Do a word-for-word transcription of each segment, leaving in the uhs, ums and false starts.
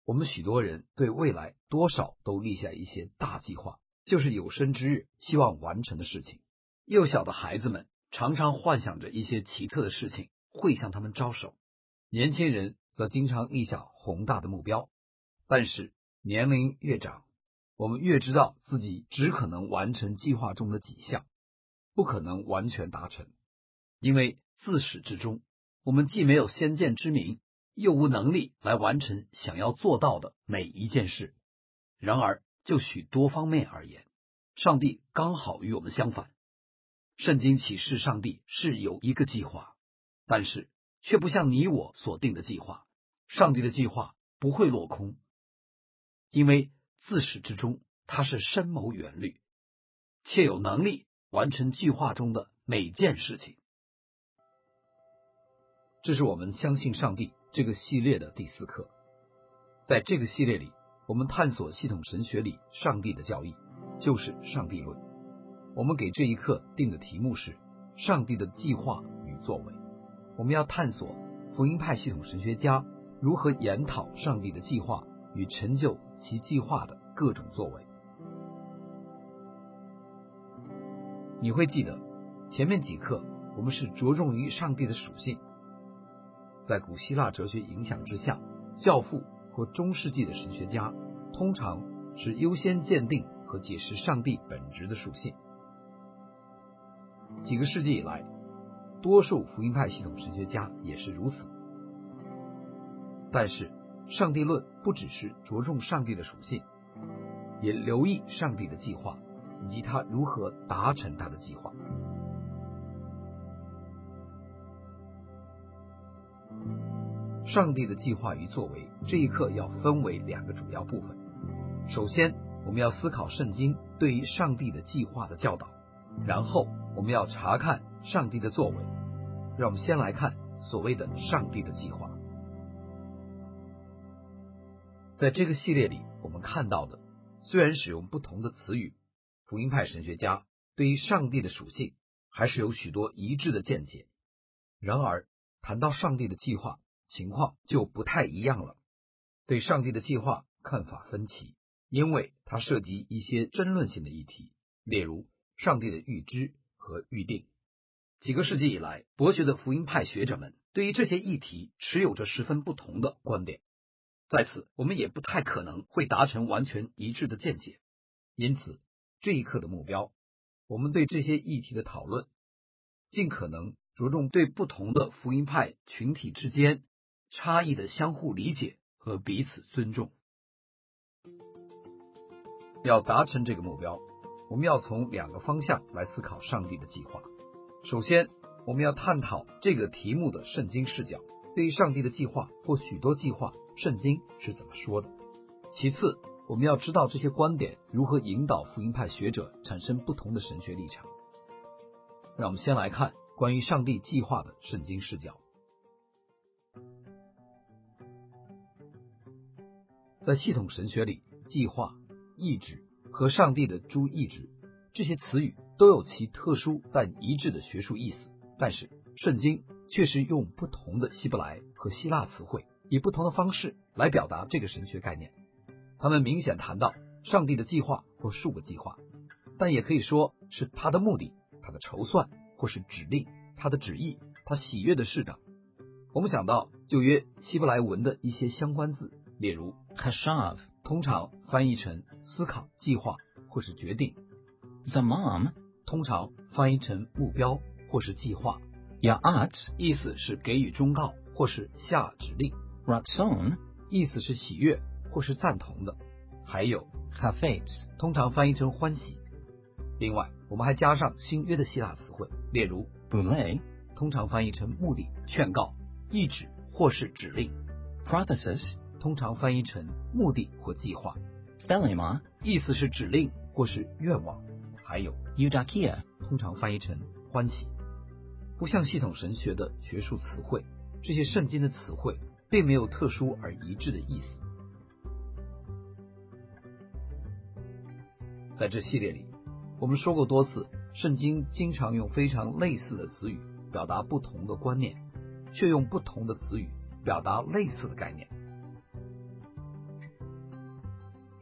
我们许多人对未来多少都立下一些大计划，就是有生之日希望完成的事情。幼小的孩子们常常幻想着一些奇特的事情会向他们招手，年轻人则经常立下宏大的目标。但是年龄越长，我们越知道自己只可能完成计划中的几项，不可能完全达成，因为自始至终，我们既没有先见之明，又无能力来完成想要做到的每一件事。然而就许多方面而言，上帝刚好与我们相反。圣经启示上帝是有一个计划，但是却不像你我所定的计划。上帝的计划不会落空，因为自始至终他是深谋远虑，且有能力完成计划中的每件事情。这是我们相信上帝这个系列的第四课。在这个系列里，我们探索系统神学里上帝的教义，就是上帝论。我们给这一课定的题目是上帝的计划与作为。我们要探索福音派系统神学家如何研讨上帝的计划与成就其计划的各种作为。你会记得前面几课我们是着重于上帝的属性。在古希腊哲学影响之下，教父或中世纪的神学家通常是优先鉴定和解释上帝本质的属性。几个世纪以来，多数福音派系统神学家也是如此。但是上帝论不只是着重上帝的属性，也留意上帝的计划以及他如何达成他的计划。上帝的计划与作为这一课要分为两个主要部分。首先，我们要思考圣经对于上帝的计划的教导，然后我们要查看上帝的作为。让我们先来看所谓的上帝的计划。在这个系列里，我们看到的虽然使用不同的词语，福音派神学家对于上帝的属性还是有许多一致的见解。然而谈到上帝的计划，情况就不太一样了。对上帝的计划看法分歧，因为它涉及一些争论性的议题，例如上帝的预知和预定。几个世纪以来，博学的福音派学者们对于这些议题持有着十分不同的观点。在此，我们也不太可能会达成完全一致的见解。因此，这一课的目标，我们对这些议题的讨论，尽可能着重对不同的福音派群体之间差异的相互理解和彼此尊重。要达成这个目标，我们要从两个方向来思考上帝的计划。首先，我们要探讨这个题目的圣经视角，对于上帝的计划或许多计划，圣经是怎么说的。其次，我们要知道这些观点如何引导福音派学者产生不同的神学立场。让我们先来看关于上帝计划的圣经视角。在系统神学里，计划、意志和上帝的诸意志这些词语都有其特殊但一致的学术意思，但是圣经却是用不同的希伯来和希腊词汇，以不同的方式来表达这个神学概念。他们明显谈到上帝的计划或数个计划，但也可以说是他的目的、他的筹算，或是指令、他的旨意、他喜悦的事等。我们想到旧约希伯来文的一些相关字，例如 Chashav 通常翻译成思考、计划或是决定， Zamam 通常翻译成目标或是计划， Ya'at 意思是给予忠告或是下指令， Ratzon 意思是喜悦或是赞同的，还有 Chafetz 通常翻译成欢喜。另外，我们还加上新约的希腊词汇，例如 Boulay 通常翻译成目的、劝告、意志或是指令， Prothesis 通常翻译成目的或计划， Thelema 意思是指令或是愿望，还有 Eudakia 通常翻译成欢喜。不像系统神学的学术词汇，这些圣经的词汇并没有特殊而一致的意思。在这系列里，我们说过多次，圣经经常用非常类似的词语表达不同的观念，却用不同的词语表达类似的概念。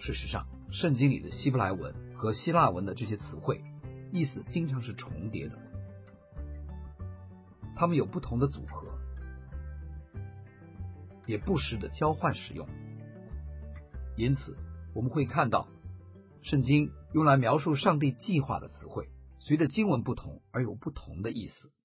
事实上，圣经里的希伯来文和希腊文的这些词汇意思经常是重叠的，它们有不同的组合，也不时的交换使用。因此我们会看到圣经用来描述上帝计划的词汇随着经文不同而有不同的意思。